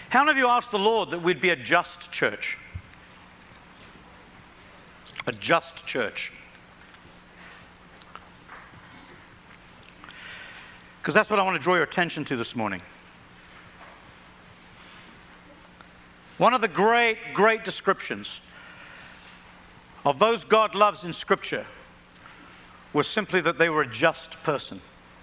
How many of you asked the Lord that we'd be a just church? A just church. Because that's what I want to draw your attention to this morning. One of the great, great descriptions of those God loves in Scripture was simply that they were a just person.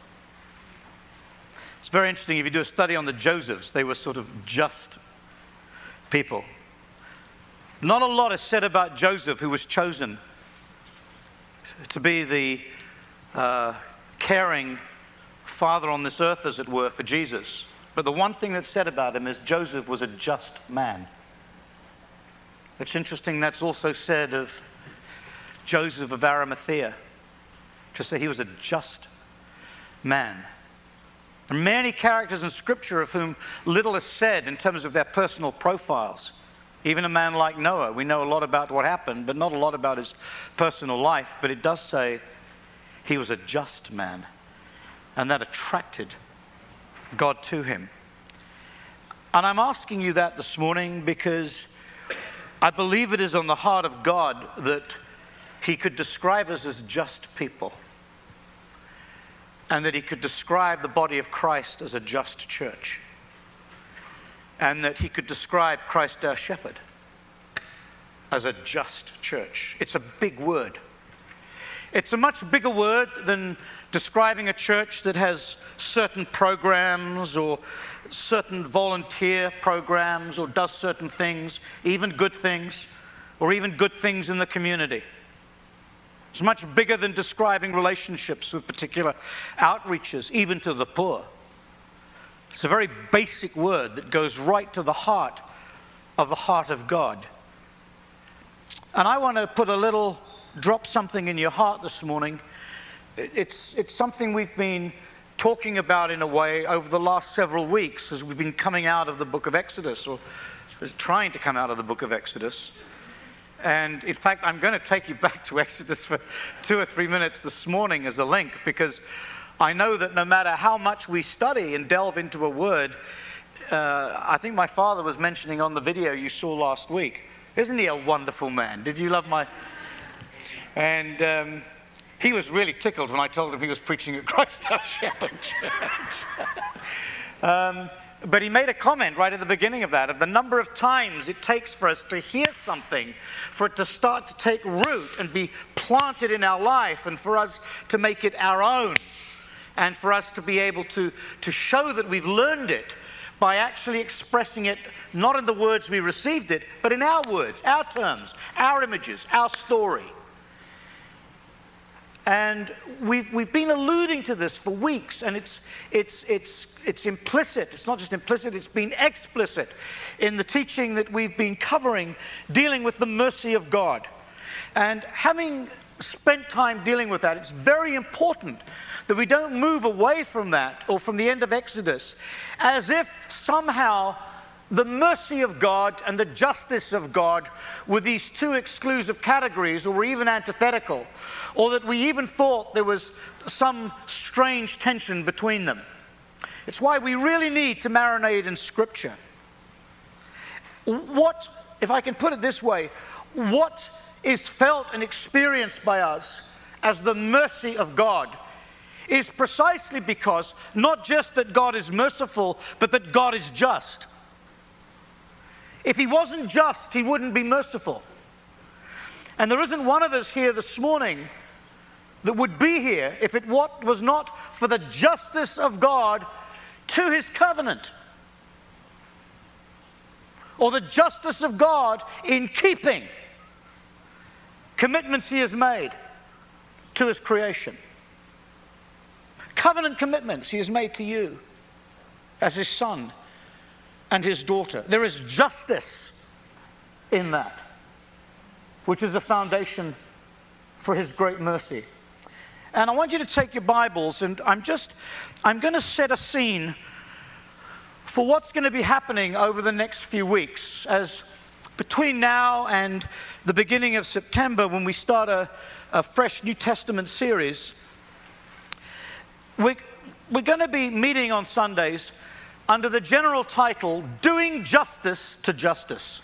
It's very interesting. If you do a study on the Josephs, they were sort of just people. Not a lot is said about Joseph, who was chosen to be the caring father on this earth, as it were, for Jesus. But the one thing that's said about him is Joseph was a just man. It's interesting that's also said of Joseph of Arimathea, to say he was a just man. There are many characters in Scripture of whom little is said in terms of their personal profiles. Even a man like Noah, we know a lot about what happened, but not a lot about his personal life. But it does say he was a just man, and that attracted God to him. And I'm asking you that this morning because I believe it is on the heart of God that he could describe us as just people, and that he could describe the body of Christ as a just church, and that he could describe Christ our shepherd as a just church. It's a big word. It's a much bigger word than describing a church that has certain programs or certain volunteer programs or does certain things, even good things, or even good things in the community. It's much bigger than describing relationships with particular outreaches, even to the poor. It's a very basic word that goes right to the heart of God. And I want to drop something in your heart this morning. It's something we've been talking about in a way over the last several weeks as we've been coming out of the book of Exodus, or trying to come out of the book of Exodus. And in fact, I'm going to take you back to Exodus for 2 or 3 minutes this morning as a link, because I know that no matter how much we study and delve into a word, I think my father was mentioning on the video you saw last week, isn't he a wonderful man? Did you love my... And he was really tickled when I told him he was preaching at Christ Our Shepherd Church. But he made a comment right at the beginning of that, of the number of times it takes for us to hear something, for it to start to take root and be planted in our life, and for us to make it our own, and for us to be able to show that we've learned it by actually expressing it, not in the words we received it, but in our words, our terms, our images, our story. And we've been alluding to this for weeks, and it's implicit. It's not just implicit, it's been explicit in the teaching that we've been covering, dealing with the mercy of God. And having spent time dealing with that, it's very important that we don't move away from that, or from the end of Exodus, as if somehow the mercy of God and the justice of God were these two exclusive categories, or were even antithetical, or that we even thought there was some strange tension between them. It's why we really need to marinate in Scripture. What, if I can put it this way, what is felt and experienced by us as the mercy of God is precisely because not just that God is merciful, but that God is just. If he wasn't just, he wouldn't be merciful. And there isn't one of us here this morning that would be here if it was not for the justice of God to his covenant, or the justice of God in keeping commitments he has made to his creation. Covenant commitments he has made to you as his son and his daughter. There is justice in that, which is the foundation for his great mercy. And I want you to take your Bibles, and I'm going to set a scene for what's going to be happening over the next few weeks, as between now and the beginning of September, when we start a fresh New Testament series. We're going to be meeting on Sundays under the general title, Doing Justice to Justice.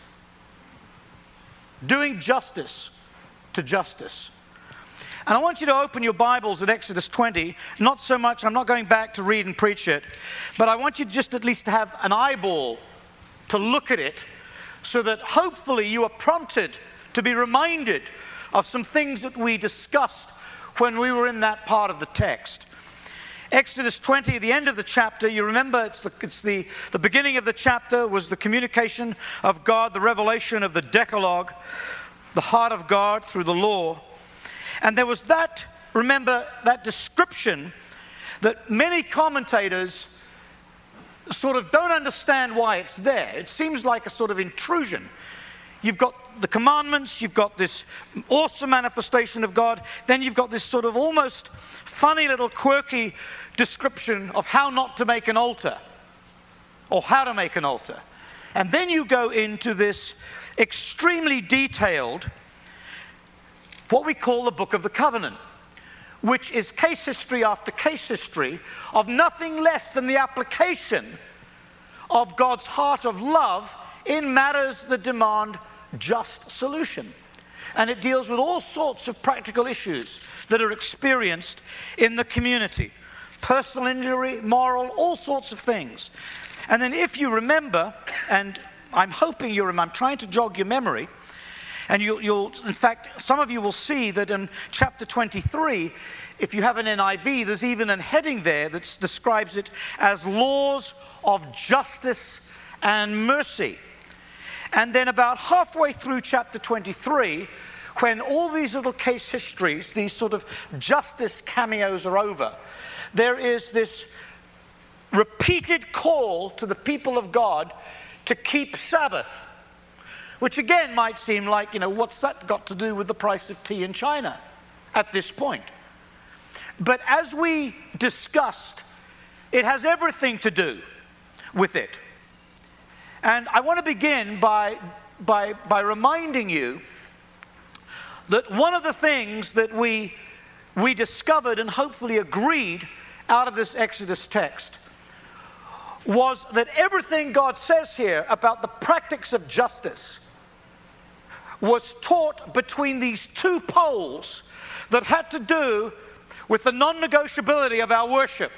Doing Justice to Justice. And I want you to open your Bibles at Exodus 20. Not so much, I'm not going back to read and preach it, but I want you just at least to have an eyeball to look at it, so that hopefully you are prompted to be reminded of some things that we discussed when we were in that part of the text. Exodus 20, the end of the chapter, you remember it's the beginning of the chapter was the communication of God, the revelation of the Decalogue, the heart of God through the law. And there was that, remember, that description that many commentators sort of don't understand why it's there. It seems like a sort of intrusion. You've got the commandments, you've got this awesome manifestation of God, then you've got this sort of almost funny little quirky description of how not to make an altar, or how to make an altar. And then you go into this extremely detailed, what we call the Book of the Covenant, which is case history after case history of nothing less than the application of God's heart of love in matters that demand just solution. And it deals with all sorts of practical issues that are experienced in the community. Personal injury, moral, all sorts of things. And then if you remember, and I'm hoping you remember, I'm trying to jog your memory, and you'll, in fact, some of you will see that in chapter 23, if you have an NIV, there's even a heading there that describes it as laws of justice and mercy. And then about halfway through chapter 23, when all these little case histories, these sort of justice cameos are over, there is this repeated call to the people of God to keep Sabbath, which again might seem like, what's that got to do with the price of tea in China at this point? But as we discussed, it has everything to do with it. And I want to begin by reminding you that one of the things that we discovered and hopefully agreed out of this Exodus text was that everything God says here about the practice of justice was taught between these two poles that had to do with the non-negotiability of our worship.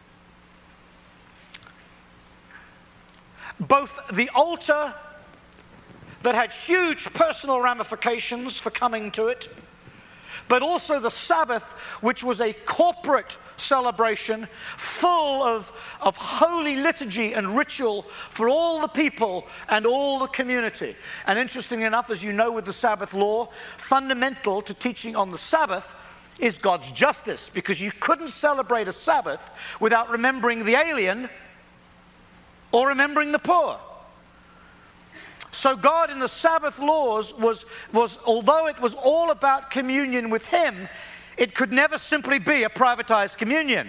Both the altar that had huge personal ramifications for coming to it, but also the Sabbath, which was a corporate celebration full of holy liturgy and ritual for all the people and all the community. And interestingly enough, as you know with the Sabbath law, fundamental to teaching on the Sabbath is God's justice, because you couldn't celebrate a Sabbath without remembering the alien or remembering the poor. So God in the Sabbath laws was although it was all about communion with Him, it could never simply be a privatized communion.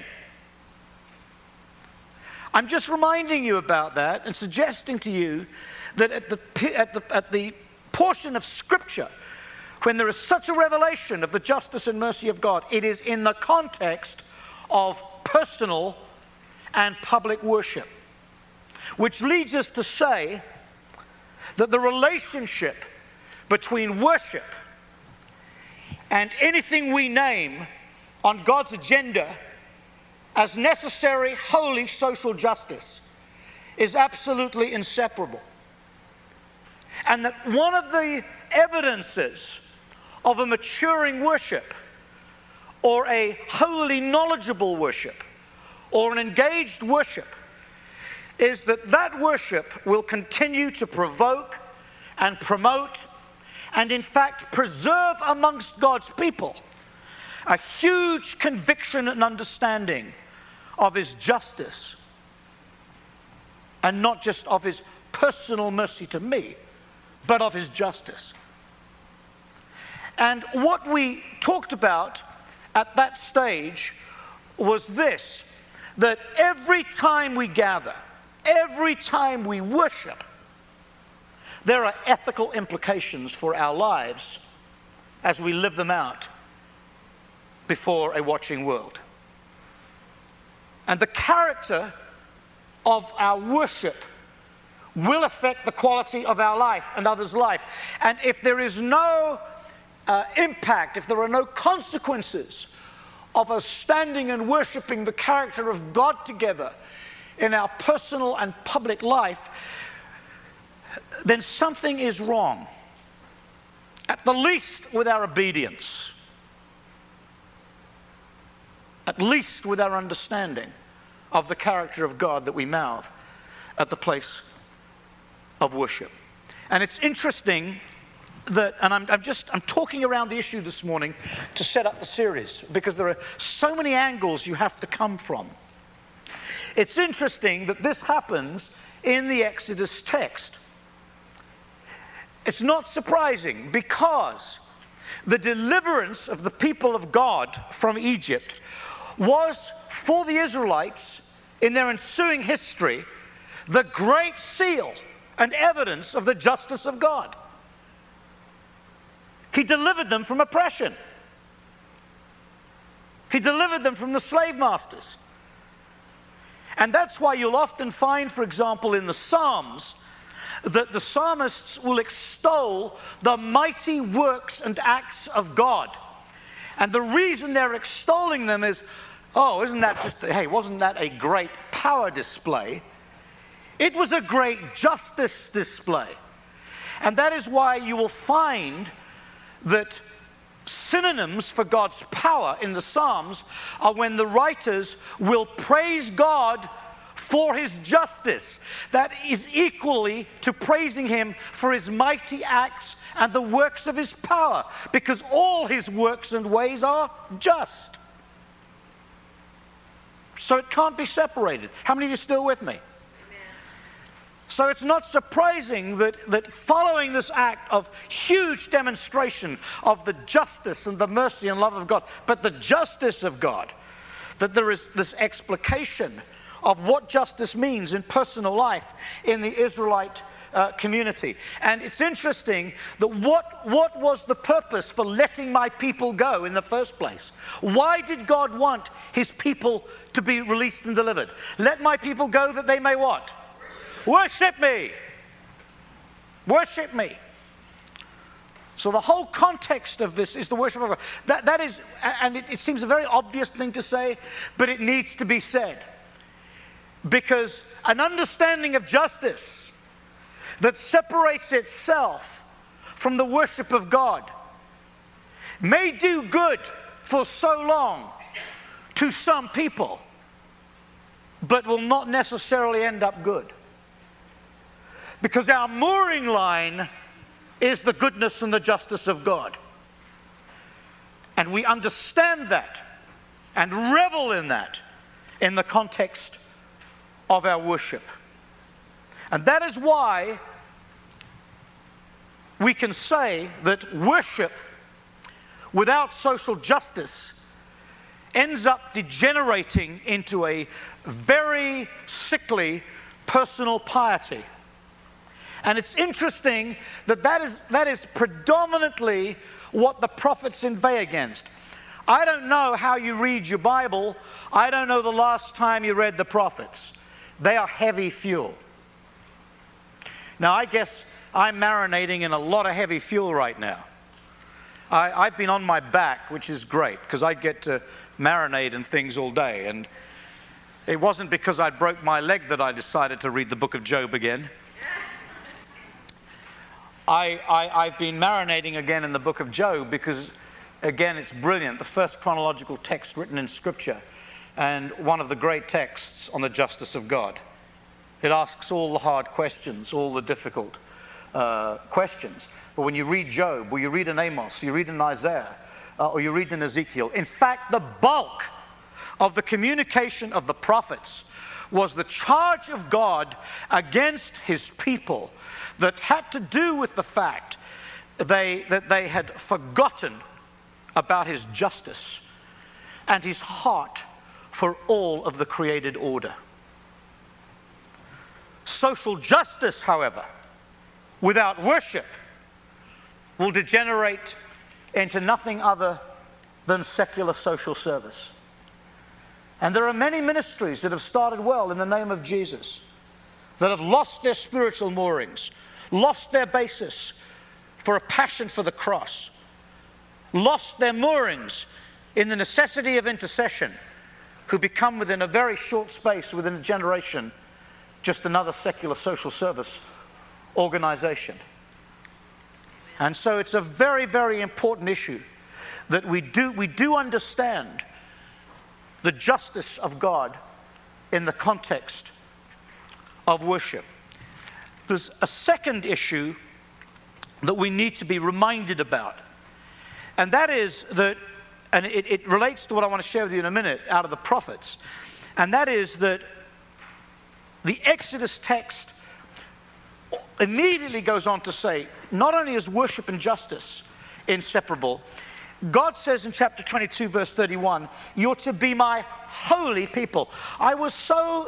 I'm just reminding you about that and suggesting to you that at the portion of Scripture, when there is such a revelation of the justice and mercy of God, it is in the context of personal and public worship. Which leads us to say that the relationship between worship and anything we name on God's agenda as necessary, holy social justice is absolutely inseparable. And that one of the evidences of a maturing worship, or a wholly knowledgeable worship, or an engaged worship, is that worship will continue to provoke and promote and in fact preserve amongst God's people a huge conviction and understanding of His justice, and not just of His personal mercy to me, but of His justice. And what we talked about at that stage was this, that every time we gather, every time we worship, there are ethical implications for our lives as we live them out before a watching world. And the character of our worship will affect the quality of our life and others' life. And if there is no impact, if there are no consequences of us standing and worshiping the character of God together in our personal and public life, then something is wrong. At the least with our obedience. At least with our understanding of the character of God that we mouth at the place of worship. And it's interesting that, and I'm talking around the issue this morning to set up the series, because there are so many angles you have to come from. It's interesting that this happens in the Exodus text. It's not surprising, because the deliverance of the people of God from Egypt was, for the Israelites, in their ensuing history, the great seal and evidence of the justice of God. He delivered them from oppression. He delivered them from the slave masters. And that's why you'll often find, for example, in the Psalms, that the psalmists will extol the mighty works and acts of God. And the reason they're extolling them is, oh, isn't that just, hey, wasn't that a great power display? It was a great justice display. And that is why you will find that synonyms for God's power in the Psalms are when the writers will praise God for his justice. That is equally to praising him for his mighty acts and the works of his power, because all his works and ways are just. So it can't be separated. How many of you are still with me? So it's not surprising that following this act of huge demonstration of the justice and the mercy and love of God, but the justice of God, that there is this explication of what justice means in personal life in the Israelite community. And it's interesting that what was the purpose for letting my people go in the first place? Why did God want his people to be released and delivered? Let my people go that they may what? Worship me. Worship me. So the whole context of this is the worship of God. That is, and it seems a very obvious thing to say, but it needs to be said. Because an understanding of justice that separates itself from the worship of God may do good for so long to some people, but will not necessarily end up good. Because our mooring line is the goodness and the justice of God. And we understand that and revel in that in the context of our worship. And that is why we can say that worship without social justice ends up degenerating into a very sickly personal piety. And it's interesting that is predominantly what the prophets inveigh against. I don't know how you read your Bible. I don't know the last time you read the prophets. They are heavy fuel. Now, I guess I'm marinating in a lot of heavy fuel right now. I've been on my back, which is great, because I get to marinate in things all day. And it wasn't because I broke my leg that I decided to read the book of Job again. I've been marinating again in the book of Job because, again, it's brilliant. The first chronological text written in Scripture, and one of the great texts on the justice of God. It asks all the hard questions, all the difficult questions. But when you read Job, or you read in Amos, you read in Isaiah, or you read in Ezekiel, in fact, the bulk of the communication of the prophets was the charge of God against his people that had to do with the fact that they had forgotten about his justice and his heart for all of the created order. Social justice, however, without worship will degenerate into nothing other than secular social service. And there are many ministries that have started well in the name of Jesus that have lost their spiritual moorings, lost their basis for a passion for the cross, lost their moorings in the necessity of intercession, who become within a very short space, within a generation, just another secular social service organization. And so it's a very, very important issue that we do understand the justice of God in the context of worship. There's a second issue that we need to be reminded about, and that is that, and it relates to what I want to share with you in a minute out of the prophets, and that is that the Exodus text immediately goes on to say, not only is worship and justice inseparable, God says in chapter 22, verse 31, you're to be my holy people. I was so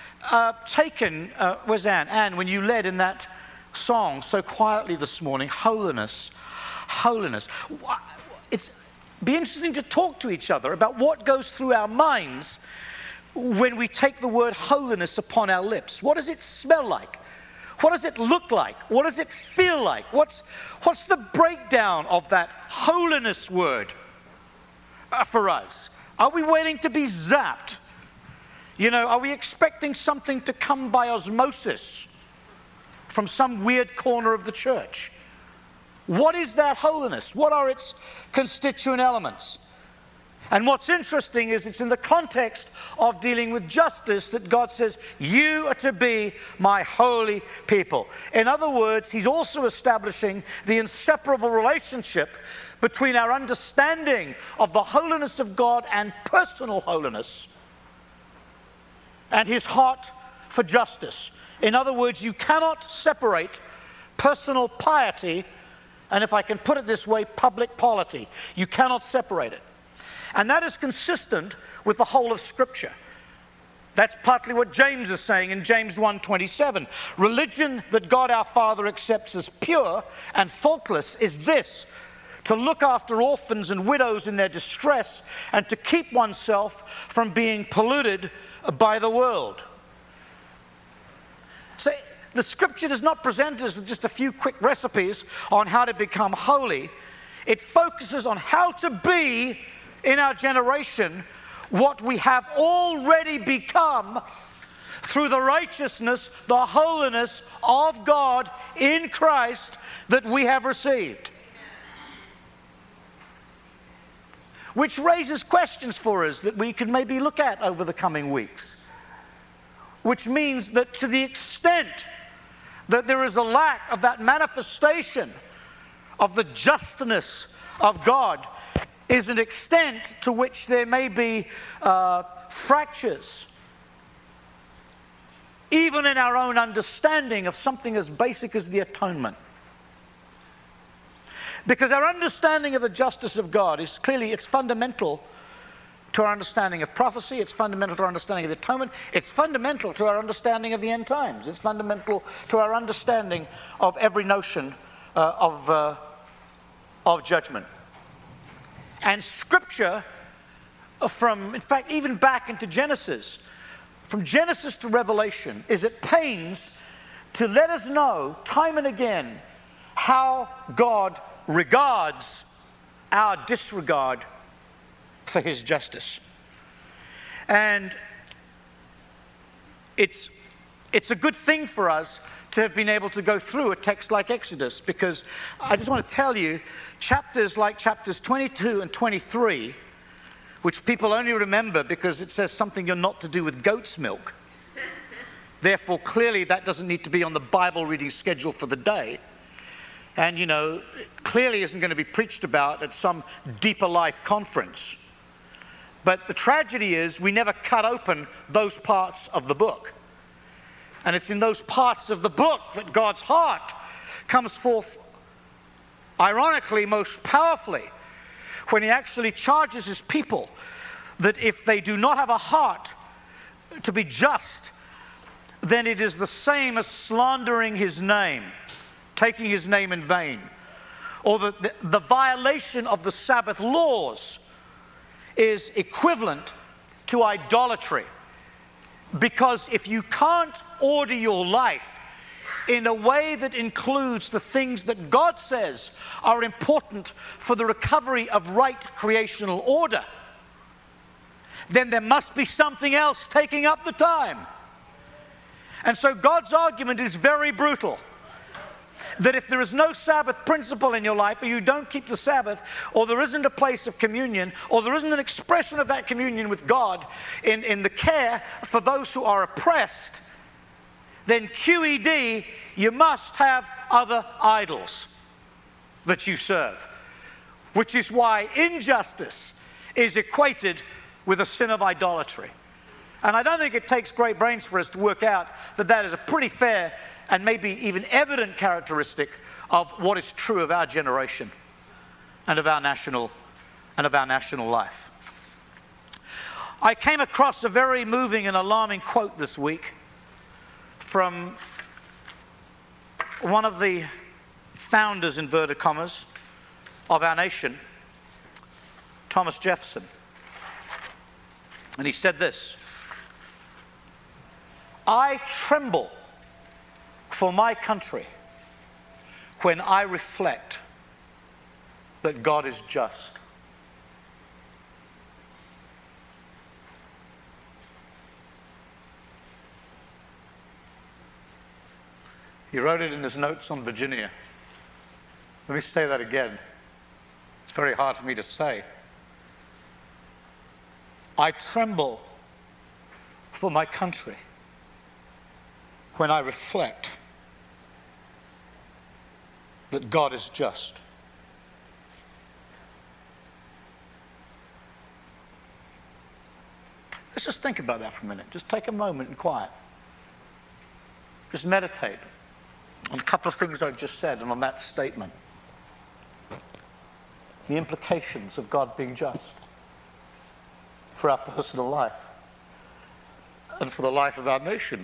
taken, where's Anne? Anne, when you led in that song so quietly this morning, holiness, holiness. It's be interesting to talk to each other about what goes through our minds when we take the word holiness upon our lips. What does it smell like? What does it look like? What does it feel like? What's the breakdown of that holiness word for us? Are we waiting to be zapped? You know, are we expecting something to come by osmosis from some weird corner of the church? What is that holiness? What are its constituent elements? And what's interesting is it's in the context of dealing with justice that God says, you are to be my holy people. In other words, he's also establishing the inseparable relationship between our understanding of the holiness of God and personal holiness and his heart for justice. In other words, you cannot separate personal piety and, if I can put it this way, public polity. You cannot separate it. And that is consistent with the whole of Scripture. That's partly what James is saying in James 1:27. Religion that God our Father accepts as pure and faultless is this: to look after orphans and widows in their distress and to keep oneself from being polluted by the world. So the Scripture does not present us with just a few quick recipes on how to become holy. It focuses on how to be in our generation what we have already become through the righteousness, the holiness of God in Christ that we have received. Which raises questions for us that we can maybe look at over the coming weeks. Which means that to the extent that there is a lack of that manifestation of the justness of God, is an extent to which there may be fractures, even in our own understanding of something as basic as the atonement. Because our understanding of the justice of God is clearly, it's fundamental to our understanding of prophecy, it's fundamental to our understanding of the atonement, it's fundamental to our understanding of the end times, it's fundamental to our understanding of every notion of judgment. And Scripture, in fact, even back into Genesis, from Genesis to Revelation, is at pains to let us know time and again how God regards our disregard for his justice. And it's a good thing for us to have been able to go through a text like Exodus, because I just want to tell you, chapters like chapters 22 and 23, which people only remember because it says something you're not to do with goat's milk. Therefore, clearly that doesn't need to be on the Bible reading schedule for the day. And, you know, clearly isn't going to be preached about at some deeper life conference. But the tragedy is we never cut open those parts of the book. And it's in those parts of the book that God's heart comes forth, ironically, most powerfully, when he actually charges his people that if they do not have a heart to be just, then it is the same as slandering his name, taking his name in vain. Or the violation of the Sabbath laws is equivalent to idolatry. Because if you can't order your life in a way that includes the things that God says are important for the recovery of right creational order, then there must be something else taking up the time. And so God's argument is very brutal. That if there is no Sabbath principle in your life, or you don't keep the Sabbath, or there isn't a place of communion, or there isn't an expression of that communion with God in the care for those who are oppressed, then QED, you must have other idols that you serve. Which is why injustice is equated with a sin of idolatry. And I don't think it takes great brains for us to work out that that is a pretty fair and maybe even evident characteristic of what is true of our generation and of our national life. I came across a very moving and alarming quote this week from one of the founders, inverted commas, of our nation, Thomas Jefferson. And he said this: "I tremble for my country when I reflect that God is just." He wrote it in his notes on Virginia. Let me say that again. It's very hard for me to say. I tremble for my country when I reflect that God is just. Let's just think about that for a minute. Just take a moment in quiet. Just meditate on a couple of things I've just said and on that statement. The implications of God being just for our personal life and for the life of our nation.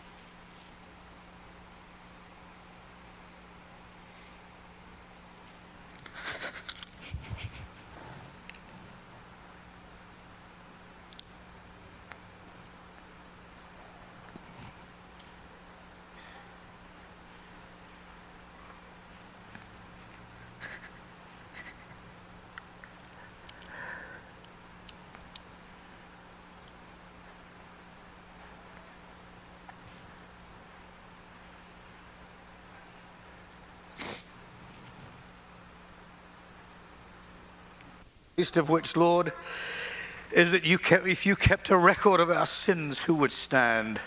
Least of which, Lord, is that if you kept a record of our sins, who would stand?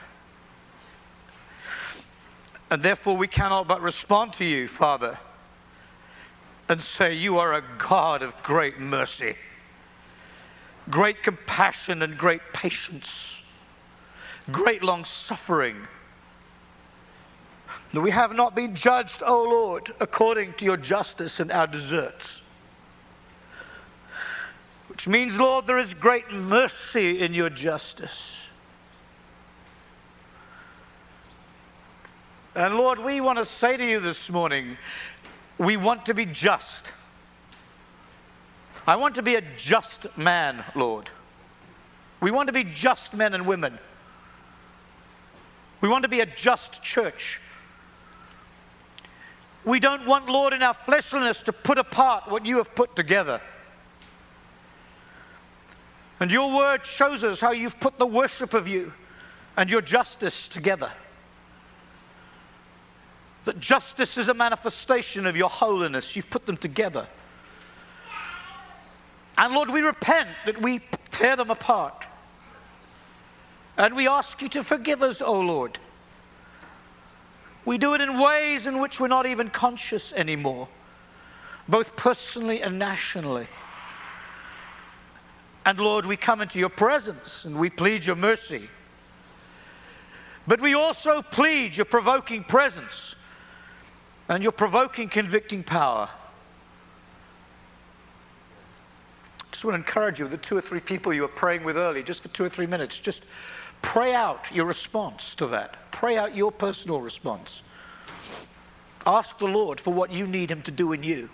And therefore we cannot but respond to you, Father, and say you are a God of great mercy, great compassion and great patience, great long-suffering. That we have not been judged, O Lord, according to your justice and our deserts. Which means, Lord, there is great mercy in your justice. And Lord, we want to say to you this morning, we want to be just. I want to be a just man, Lord. We want to be just men and women. We want to be a just church. We don't want, Lord, in our fleshliness to put apart what you have put together. And your word shows us how you've put the worship of you and your justice together. That justice is a manifestation of your holiness. You've put them together. And Lord, we repent that we tear them apart. And we ask you to forgive us, O Lord. We do it in ways in which we're not even conscious anymore, both personally and nationally. And Lord, we come into your presence and we plead your mercy. But we also plead your provoking presence and your provoking, convicting power. I just want to encourage you, the 2 or 3 people you were praying with early, just for 2 or 3 minutes, just pray out your response to that. Pray out your personal response. Ask the Lord for what you need him to do in you.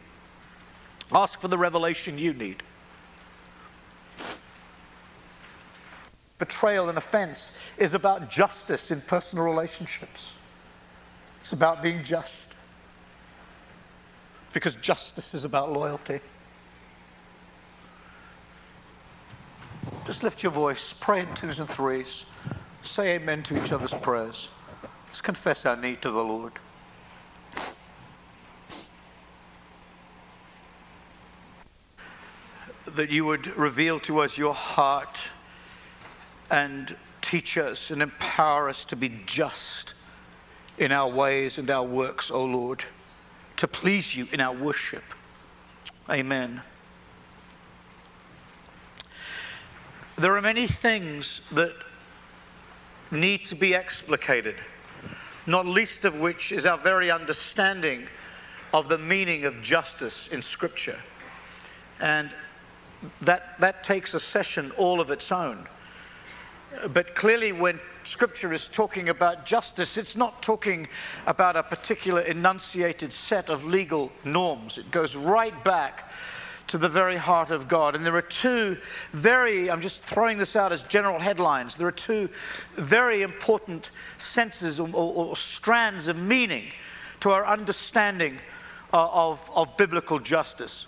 Ask for the revelation you need. betrayal and offense is about justice in personal relationships. It's about being just. Because justice is about loyalty. Just lift your voice, pray in twos and threes, say amen to each other's prayers. Let's confess our need to the Lord. That you would reveal to us your heart and teach us and empower us to be just in our ways and our works, O Lord, to please you in our worship. Amen. There are many things that need to be explicated, not least of which is our very understanding of the meaning of justice in Scripture. And that takes a session all of its own. But clearly when Scripture is talking about justice, it's not talking about a particular enunciated set of legal norms. It goes right back to the very heart of God. And there are two I'm just throwing this out as general headlines, there are two very important senses or strands of meaning to our understanding of biblical justice.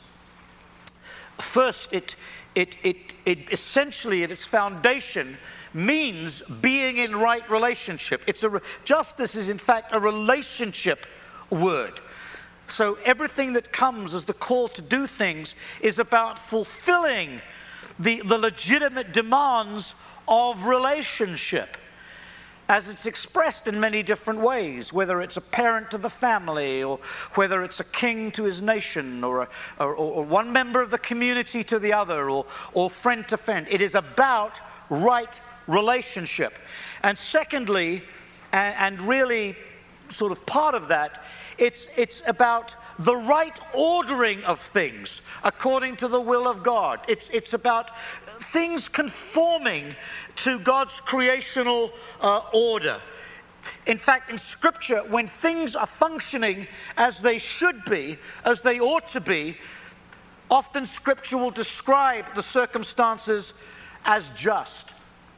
First, it essentially at its foundation means being in right relationship. Justice is in fact a relationship word. So everything that comes as the call to do things is about fulfilling the legitimate demands of relationship, as it's expressed in many different ways, whether it's a parent to the family, or whether it's a king to his nation, or one member of the community to the other, or friend to friend. It is about right relationship. And secondly, and really sort of part of that, it's about the right ordering of things according to the will of God. It's about things conforming to God's creational order. In fact, in Scripture, when things are functioning as they should be, as they ought to be, often Scripture will describe the circumstances as just.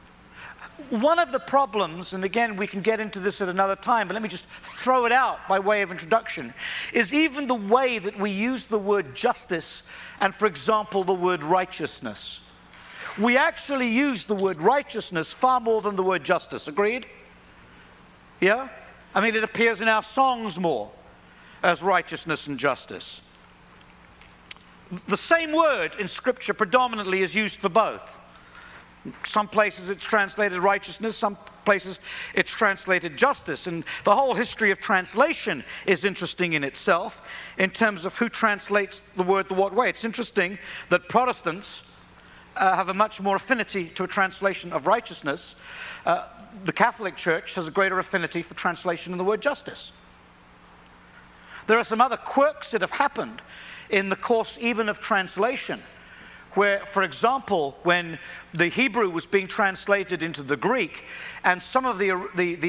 One of the problems, and again we can get into this at another time, but let me just throw it out by way of introduction, is even the way that we use the word justice and, for example, the word righteousness. We actually use the word righteousness far more than the word justice. Agreed? Yeah? I mean, it appears in our songs more as righteousness and justice. The same word in Scripture predominantly is used for both. Some places it's translated righteousness, some places it's translated justice. And the whole history of translation is interesting in itself in terms of who translates the word the what way. It's interesting that Protestants have a much more affinity to a translation of righteousness. The Catholic Church has a greater affinity for translation of the word justice. There are some other quirks that have happened in the course even of translation, where, for example, when the Hebrew was being translated into the Greek, and some of the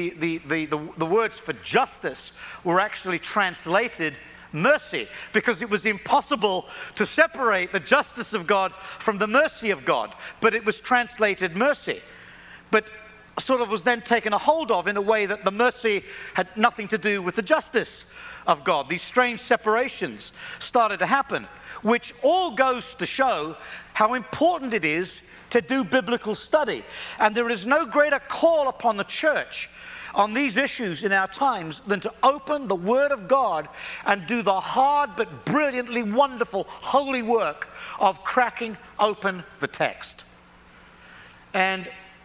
words for justice were actually translated mercy, because it was impossible to separate the justice of God from the mercy of God, but it was translated mercy. But sort of was then taken a hold of in a way that the mercy had nothing to do with the justice of God. These strange separations started to happen, which all goes to show how important it is to do biblical study. And there is no greater call upon the church on these issues in our times than to open the Word of God and do the hard but brilliantly wonderful holy work of cracking open the text. And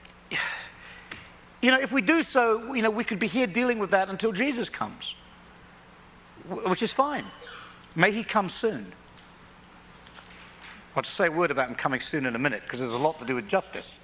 if we do so, we could be here dealing with that until Jesus comes, which is fine. May he come soon. I'll just say a word about him coming soon in a minute, because there's a lot to do with justice.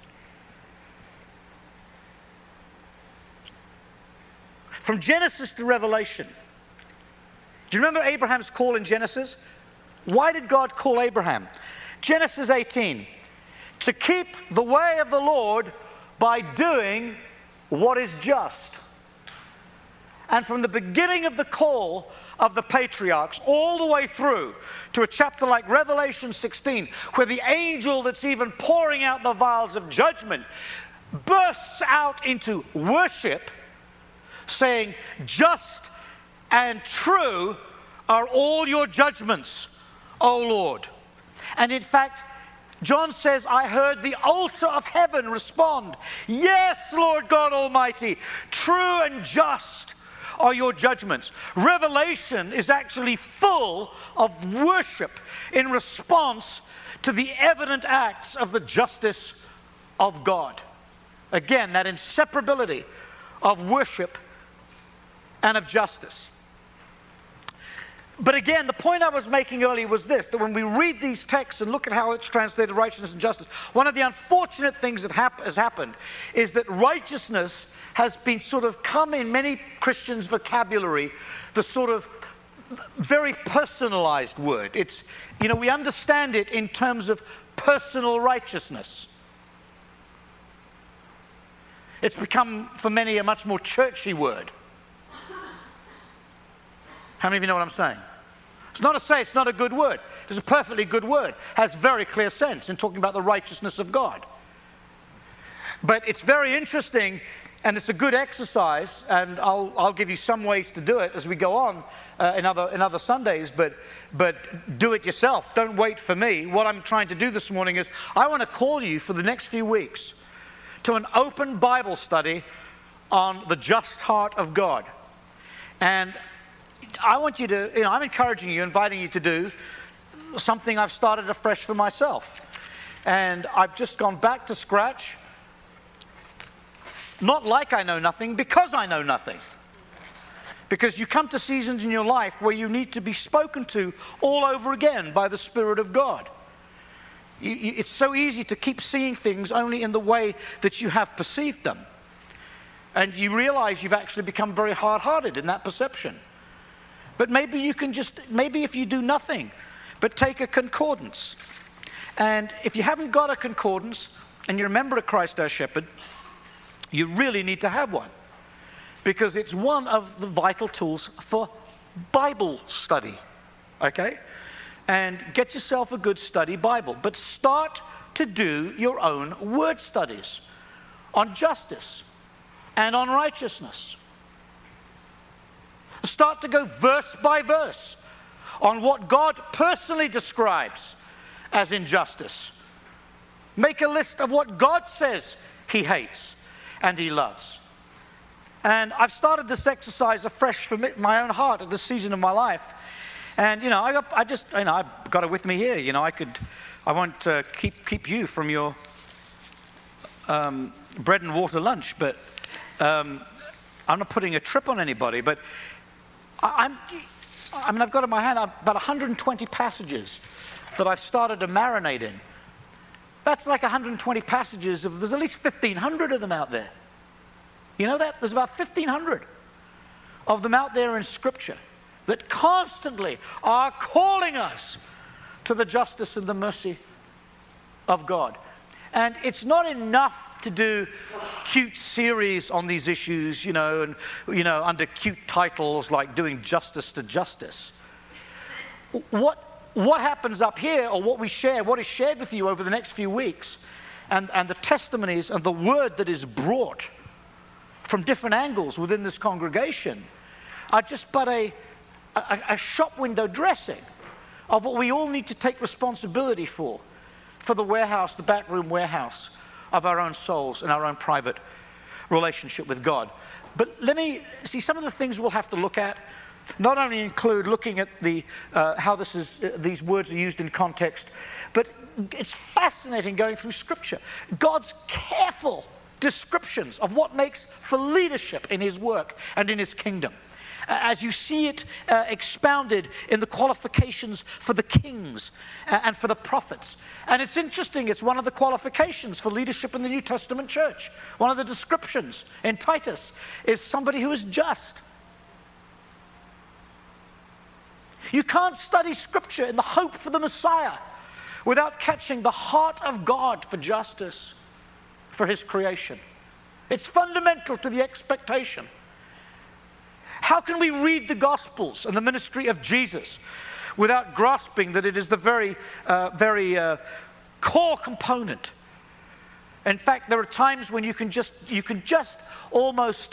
From Genesis to Revelation. Do you remember Abraham's call in Genesis? Why did God call Abraham? Genesis 18. To keep the way of the Lord by doing what is just. And from the beginning of the call of the patriarchs all the way through to a chapter like Revelation 16, where the angel that's even pouring out the vials of judgment bursts out into worship, saying, "Just and true are all your judgments, O Lord." And in fact, John says, "I heard the altar of heaven respond, 'Yes, Lord God Almighty, true and just are your judgments.'" Revelation is actually full of worship in response to the evident acts of the justice of God. Again, that inseparability of worship and of justice. But again, the point I was making earlier was this, that when we read these texts and look at how it's translated righteousness and justice, one of the unfortunate things that has happened is that righteousness has been sort of come in many Christians' vocabulary, the sort of very personalized word. It's, we understand it in terms of personal righteousness. It's become, for many, a much more churchy word. How many of you know what I'm saying? It's not to say it's not a good word. It's a perfectly good word. Has very clear sense in talking about the righteousness of God. But it's very interesting, and it's a good exercise, and I'll give you some ways to do it as we go on in other Sundays, but do it yourself. Don't wait for me. What I'm trying to do this morning is I want to call you for the next few weeks to an open Bible study on the just heart of God. And I want you to, I'm encouraging you, inviting you to do something I've started afresh for myself. And I've just gone back to scratch, not like I know nothing, because I know nothing. Because you come to seasons in your life where you need to be spoken to all over again by the Spirit of God. It's so easy to keep seeing things only in the way that you have perceived them. And you realize you've actually become very hard-hearted in that perception. But maybe you can maybe if you do nothing, but take a concordance. And if you haven't got a concordance, and you're a member of Christ our Shepherd, you really need to have one. Because it's one of the vital tools for Bible study. Okay? And get yourself a good study Bible. But start to do your own word studies on justice and on righteousness. Start to go verse by verse on what God personally describes as injustice. Make a list of what God says He hates and He loves. And I've started this exercise afresh from my own heart at this season of my life. And I've got it with me here. I won't keep you from your bread and water lunch, but I'm not putting a trip on anybody. But I've got in my hand about 120 passages that I've started to marinate in. That's like 120 passages there's at least 1,500 of them out there. You know that? There's about 1,500 of them out there in Scripture that constantly are calling us to the justice and the mercy of God. And it's not enough to do cute series on these issues, under cute titles like doing justice to justice. What happens up here, or what is shared with you over the next few weeks, and the testimonies and the word that is brought from different angles within this congregation are just but a shop window dressing of what we all need to take responsibility for the warehouse, the backroom warehouse of our own souls and our own private relationship with God. But let me see some of the things we'll have to look at. Not only include looking at how these words are used in context, but it's fascinating going through Scripture. God's careful descriptions of what makes for leadership in His work and in His kingdom. As you see it expounded in the qualifications for the kings and for the prophets. And it's interesting, it's one of the qualifications for leadership in the New Testament church. One of the descriptions in Titus is somebody who is just. You can't study Scripture in the hope for the Messiah without catching the heart of God for justice, for His creation. It's fundamental to the expectation. How can we read the Gospels and the ministry of Jesus without grasping that it is the very core component In fact, there are times when you can just almost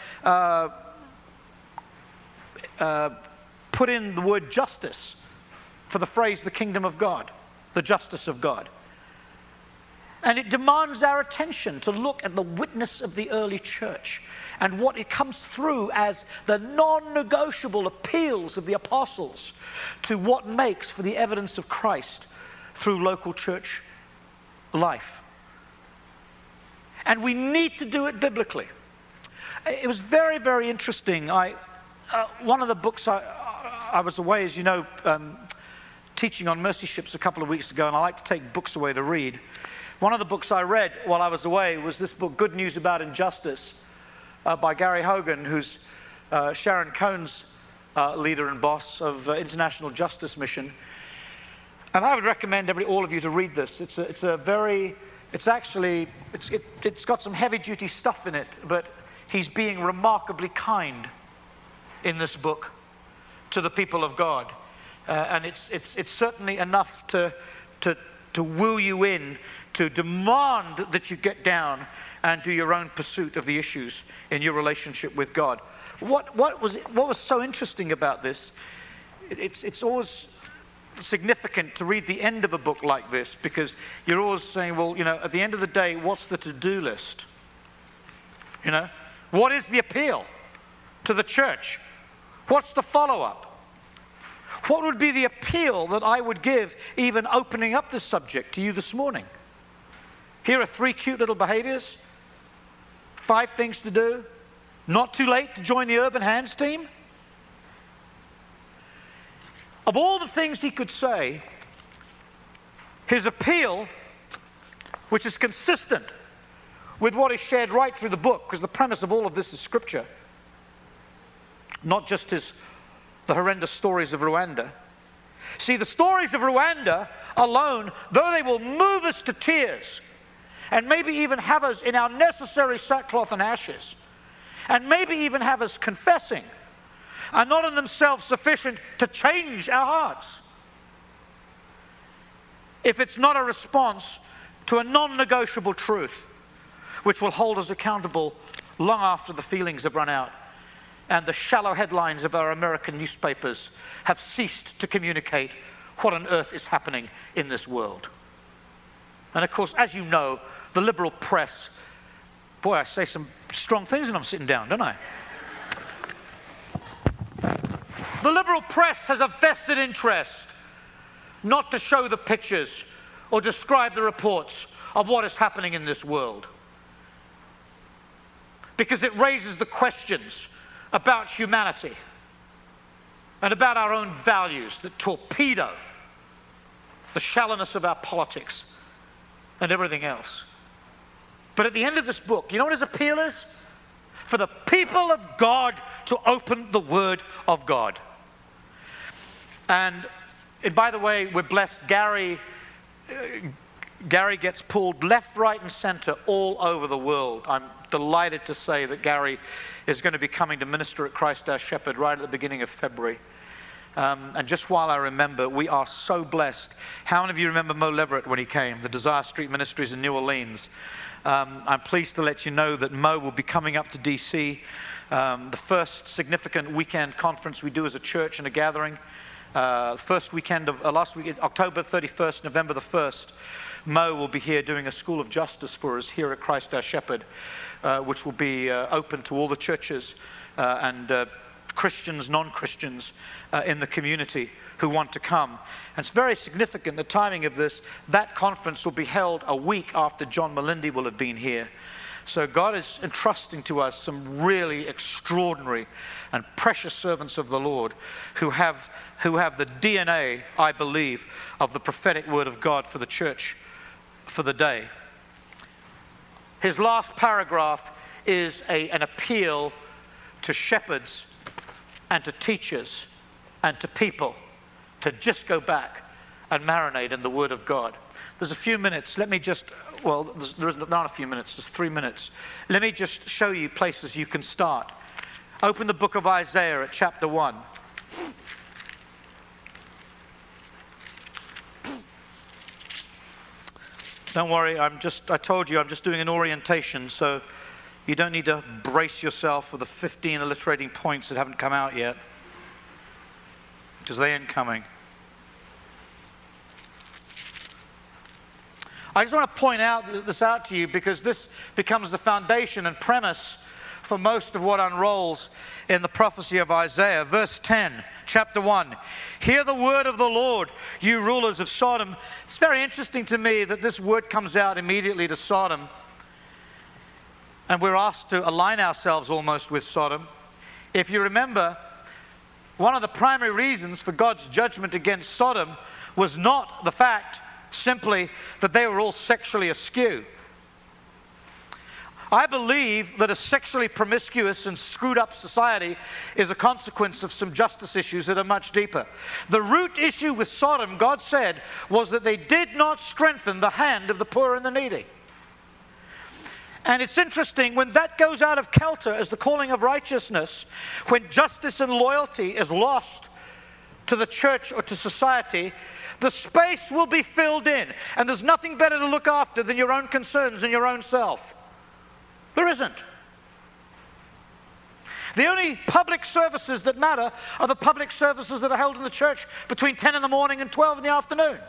put in the word justice for the phrase the kingdom of God, the justice of God. And it demands our attention to look at the witness of the early church and what it comes through as the non-negotiable appeals of the apostles to what makes for the evidence of Christ through local church life. And we need to do it biblically. It was very, very interesting. One of the books, I was away, as you know, teaching on mercy ships a couple of weeks ago, and I like to take books away to read. One of the books I read while I was away was this book, Good News About Injustice, by Gary Hogan, who's Sharon Cohn's leader and boss of International Justice Mission. And I would recommend all of you to read this. It's got some heavy-duty stuff in it, but he's being remarkably kind in this book to the people of God. And it's certainly enough to woo you in, to demand that you get down and do your own pursuit of the issues in your relationship with God. What was so interesting about this? It's always significant to read the end of a book like this, because you're always saying, well, at the end of the day, what's the to-do list? What is the appeal to the church? What's the follow-up? What would be the appeal that I would give even opening up this subject to you this morning? Here are 3 cute little behaviors, 5 things to do, not too late to join the Urban Hands team. Of all the things he could say, his appeal, which is consistent with what is shared right through the book, because the premise of all of this is Scripture, not just the horrendous stories of Rwanda. See, the stories of Rwanda alone, though they will move us to tears, and maybe even have us in our necessary sackcloth and ashes, and maybe even have us confessing, are not in themselves sufficient to change our hearts, if it's not a response to a non-negotiable truth which will hold us accountable long after the feelings have run out and the shallow headlines of our American newspapers have ceased to communicate what on earth is happening in this world. And of course, as you know, the liberal press, boy, I say some strong things when I'm sitting down, don't I? The liberal press has a vested interest not to show the pictures or describe the reports of what is happening in this world, because it raises the questions about humanity and about our own values that torpedo the shallowness of our politics and everything else. But at the end of this book, you know what his appeal is? For the people of God to open the Word of God. And by the way, we're blessed. Gary gets pulled left, right, and center all over the world. I'm delighted to say that Gary is going to be coming to minister at Christ Our Shepherd right at the beginning of February. And just while I remember, we are so blessed. How many of you remember Mo Leverett when he came, the Desire Street Ministries in New Orleans? I'm pleased to let you know that Mo will be coming up to DC. The first significant weekend conference we do as a church and a gathering. First weekend of last week, October 31st, November the 1st, Mo will be here doing a School of Justice for us here at Christ Our Shepherd, which will be open to all the churches and Christians, non-Christians in the community who want to come. And it's very significant, the timing of this. That conference will be held a week after John Malindi will have been here. So God is entrusting to us some really extraordinary and precious servants of the Lord who have the DNA, I believe, of the prophetic word of God for the church for the day. His last paragraph is an appeal to shepherds and to teachers and to people to just go back and marinate in the Word of God. There's a few minutes. Let me just, well, there's not a few minutes, there's 3 minutes. Let me just show you places you can start. Open the book of Isaiah at chapter 1. Don't worry, I told you I'm just doing an orientation, so you don't need to brace yourself for the 15 alliterating points that haven't come out yet, because they ain't coming. I just want to point this out to you because this becomes the foundation and premise for most of what unrolls in the prophecy of Isaiah. Verse 10, chapter 1. Hear the word of the Lord, you rulers of Sodom. It's very interesting to me that this word comes out immediately to Sodom. And we're asked to align ourselves almost with Sodom. If you remember, one of the primary reasons for God's judgment against Sodom was not the fact simply that they were all sexually askew. I believe that a sexually promiscuous and screwed up society is a consequence of some justice issues that are much deeper. The root issue with Sodom, God said, was that they did not strengthen the hand of the poor and the needy. And it's interesting, when that goes out of kilter as the calling of righteousness, when justice and loyalty is lost to the church or to society, the space will be filled in. And there's nothing better to look after than your own concerns and your own self. There isn't. The only public services that matter are the public services that are held in the church between 10 in the morning and 12 in the afternoon.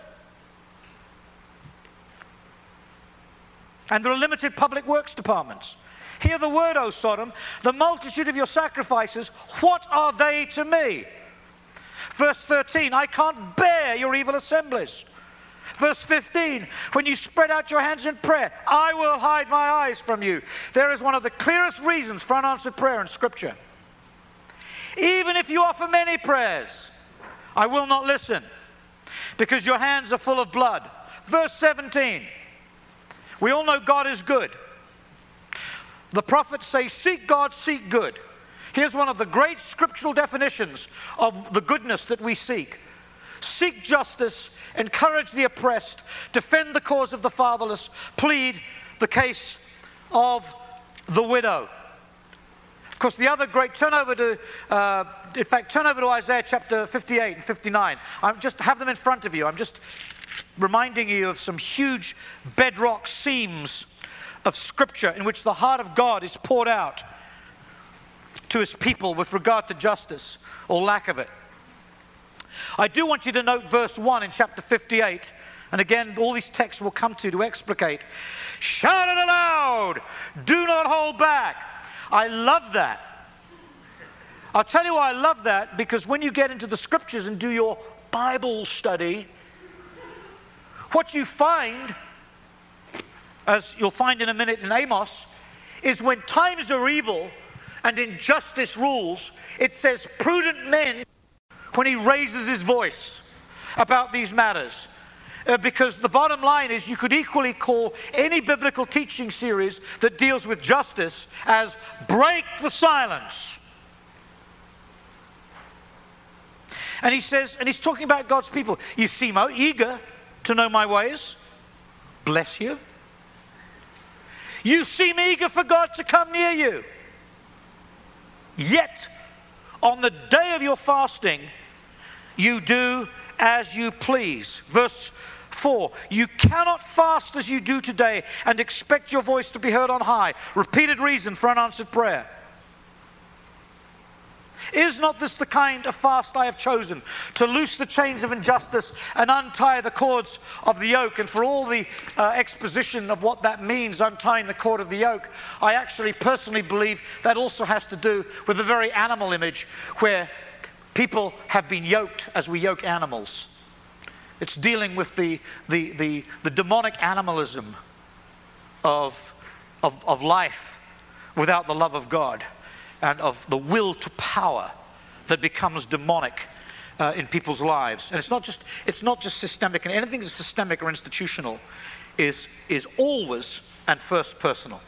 And there are limited public works departments. Hear the word, O Sodom, the multitude of your sacrifices, what are they to me? Verse 13, I can't bear your evil assemblies. Verse 15, when you spread out your hands in prayer, I will hide my eyes from you. There is one of the clearest reasons for unanswered prayer in Scripture. Even if you offer many prayers, I will not listen, because your hands are full of blood. Verse 17, we all know God is good. The prophets say, seek God, seek good. Here's one of the great scriptural definitions of the goodness that we seek. Seek justice, encourage the oppressed, defend the cause of the fatherless, plead the case of the widow. Of course, the other great, turn over to Isaiah chapter 58 and 59. I just have them in front of you. I'm just reminding you of some huge bedrock seams of Scripture in which the heart of God is poured out to His people with regard to justice or lack of it. I do want you to note verse 1 in chapter 58, and again all these texts will come to explicate. Shout it aloud, do not hold back. I love that. I'll tell you why I love that, because when you get into the Scriptures and do your Bible study, what you find, as you'll find in a minute in Amos, is when times are evil and injustice rules, it says prudent men, when he raises his voice about these matters. Because the bottom line is, you could equally call any biblical teaching series that deals with justice as break the silence. And he says, and he's talking about God's people, you seem eager to know my ways. Bless you. You seem eager for God to come near you. Yet, on the day of your fasting, you do as you please. Verse 4, you cannot fast as you do today and expect your voice to be heard on high. Repeated reason for unanswered prayer. Is not this the kind of fast I have chosen, to loose the chains of injustice and untie the cords of the yoke? And for all the exposition of what that means, untying the cord of the yoke, I actually personally believe that also has to do with the very animal image, where people have been yoked as we yoke animals. It's dealing with the demonic animalism of life without the love of God, and of the will to power that becomes demonic in people's lives. And it's not just systemic, and anything that's systemic or institutional is always and first personal.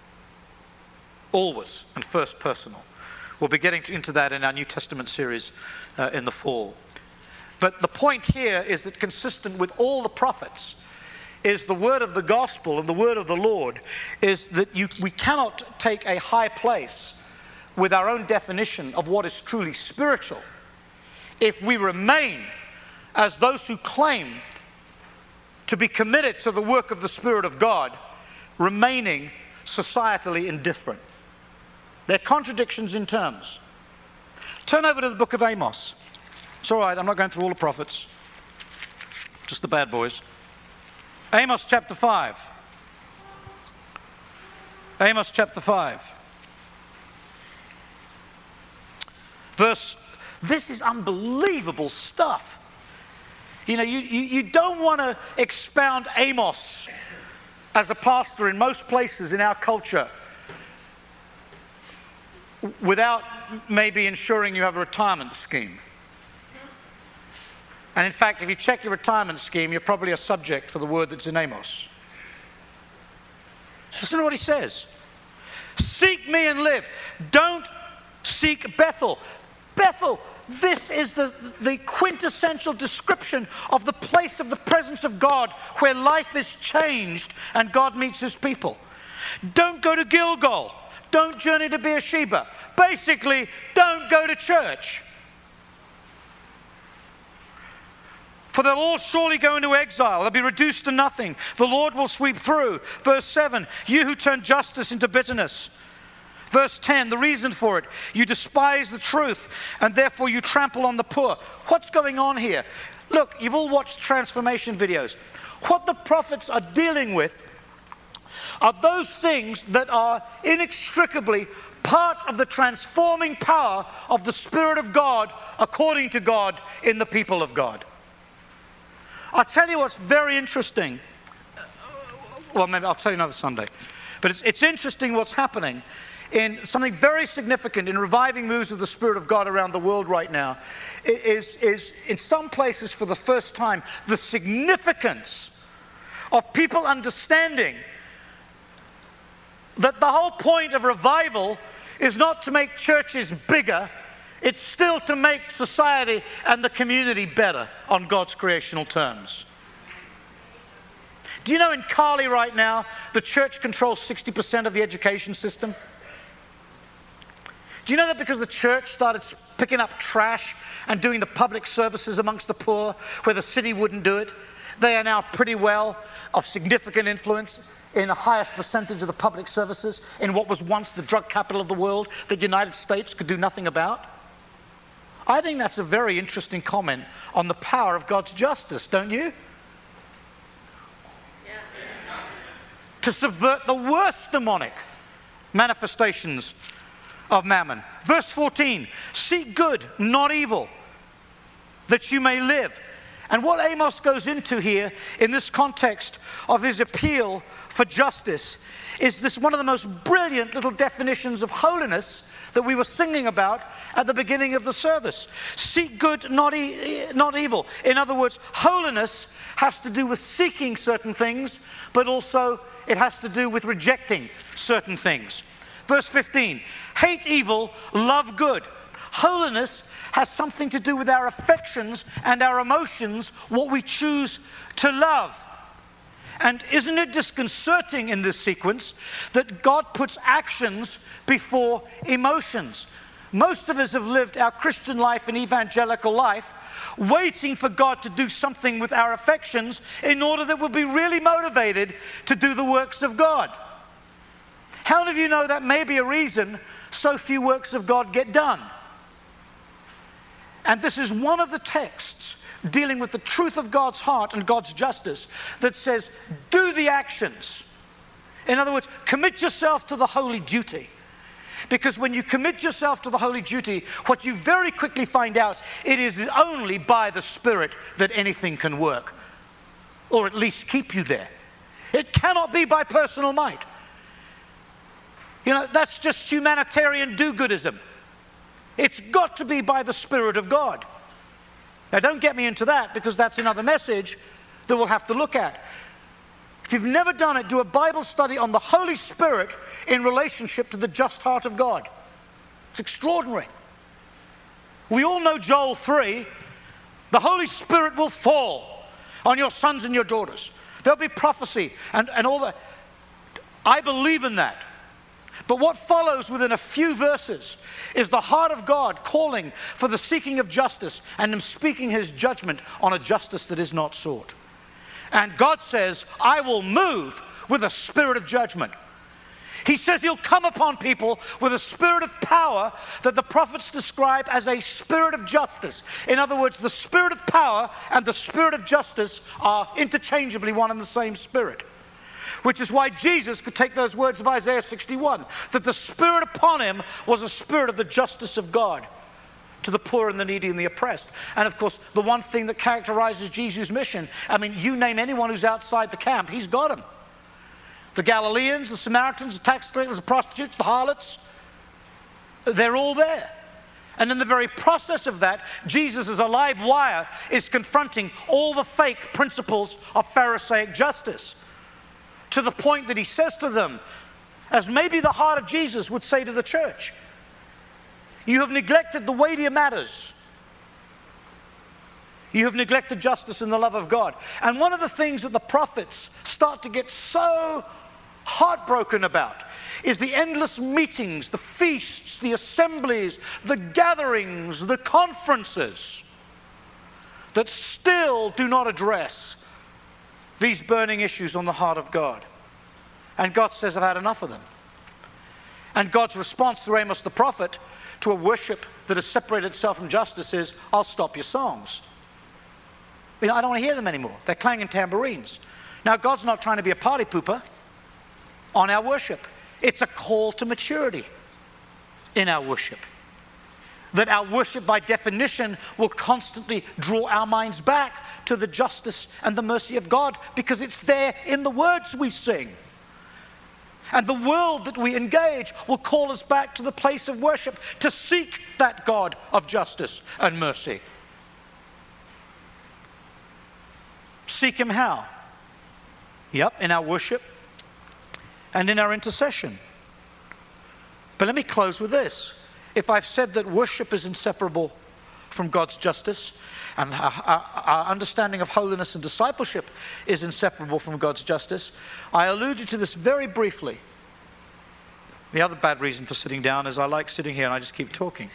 Always and first personal. We'll be getting into that in our New Testament series in the fall. But the point here is that, consistent with all the prophets, is the word of the gospel and the word of the Lord is that we cannot take a high place with our own definition of what is truly spiritual if we remain as those who claim to be committed to the work of the Spirit of God, remaining societally indifferent. They're contradictions in terms. Turn over to the book of Amos. It's all right, I'm not going through all the prophets, just the bad boys. Amos chapter 5. Amos chapter 5. This is unbelievable stuff. You know, you don't want to expound Amos as a pastor in most places in our culture without maybe ensuring you have a retirement scheme. And in fact, if you check your retirement scheme, you're probably a subject for the word that's in Amos. Listen to what he says. Seek me and live. Don't seek Bethel. Bethel, this is the quintessential description of the place of the presence of God where life is changed and God meets his people. Don't go to Gilgal. Don't journey to Beersheba. Basically, don't go to church. For they'll all surely go into exile. They'll be reduced to nothing. The Lord will sweep through. Verse 7, you who turn justice into bitterness. Verse 10, the reason for it, you despise the truth and therefore you trample on the poor. What's going on here? Look, you've all watched transformation videos. What the prophets are dealing with are those things that are inextricably part of the transforming power of the Spirit of God according to God in the people of God. I'll tell you what's very interesting. Well, maybe I'll tell you another Sunday. But it's interesting what's happening in something very significant in reviving moves of the Spirit of God around the world right now is in some places for the first time the significance of people understanding that the whole point of revival is not to make churches bigger, it's still to make society and the community better on God's creational terms. Do you know in Cali right now, the church controls 60% of the education system? Do you know that because the church started picking up trash and doing the public services amongst the poor where the city wouldn't do it, they are now pretty well of significant influence in the highest percentage of the public services in what was once the drug capital of the world that the United States could do nothing about? I think that's a very interesting comment on the power of God's justice, don't you? Yes. To subvert the worst demonic manifestations of mammon. Verse 14, seek good, not evil, that you may live. And what Amos goes into here in this context of his appeal for justice is this one of the most brilliant little definitions of holiness that we were singing about at the beginning of the service. Seek good, not evil. In other words, holiness has to do with seeking certain things, but also it has to do with rejecting certain things. Verse 15, hate evil, love good. Holiness has something to do with our affections and our emotions, what we choose to love. And isn't it disconcerting in this sequence that God puts actions before emotions? Most of us have lived our Christian life and evangelical life waiting for God to do something with our affections in order that we'll be really motivated to do the works of God. How many of you know that may be a reason so few works of God get done? And this is one of the texts dealing with the truth of God's heart and God's justice that says, do the actions. In other words, commit yourself to the holy duty. Because when you commit yourself to the holy duty, what you very quickly find out, it is only by the Spirit that anything can work, or at least keep you there. It cannot be by personal might. You know, that's just humanitarian do-goodism. It's got to be by the Spirit of God. Now, don't get me into that because that's another message that we'll have to look at. If you've never done it, do a Bible study on the Holy Spirit in relationship to the just heart of God. It's extraordinary. We all know Joel 3. The Holy Spirit will fall on your sons and your daughters. There'll be prophecy and all that. I believe in that. But what follows within a few verses is the heart of God calling for the seeking of justice and him speaking his judgment on a justice that is not sought. And God says, I will move with a spirit of judgment. He says he'll come upon people with a spirit of power that the prophets describe as a spirit of justice. In other words, the spirit of power and the spirit of justice are interchangeably one and the same spirit. Which is why Jesus could take those words of Isaiah 61, that the spirit upon him was a spirit of the justice of God to the poor and the needy and the oppressed. And of course, the one thing that characterizes Jesus' mission, I mean, you name anyone who's outside the camp, he's got them. The Galileans, the Samaritans, the tax collectors, the prostitutes, the harlots, they're all there. And in the very process of that, Jesus as a live wire is confronting all the fake principles of Pharisaic justice, to the point that he says to them, as maybe the heart of Jesus would say to the church, you have neglected the weightier matters. You have neglected justice and the love of God. And one of the things that the prophets start to get so heartbroken about is the endless meetings, the feasts, the assemblies, the gatherings, the conferences that still do not address these burning issues on the heart of God. And God says, I've had enough of them. And God's response through Amos the prophet to a worship that has separated itself from justice is, I'll stop your songs. I don't want to hear them anymore. They're clanging tambourines. Now, God's not trying to be a party pooper on our worship. It's a call to maturity in our worship. That our worship, by definition, will constantly draw our minds back to the justice and the mercy of God, because it's there in the words we sing. And the world that we engage will call us back to the place of worship to seek that God of justice and mercy. Seek him how? Yep, in our worship and in our intercession. But let me close with this. If I've said that worship is inseparable from God's justice, and our understanding of holiness and discipleship is inseparable from God's justice, I alluded to this very briefly. The other bad reason for sitting down is I like sitting here and I just keep talking.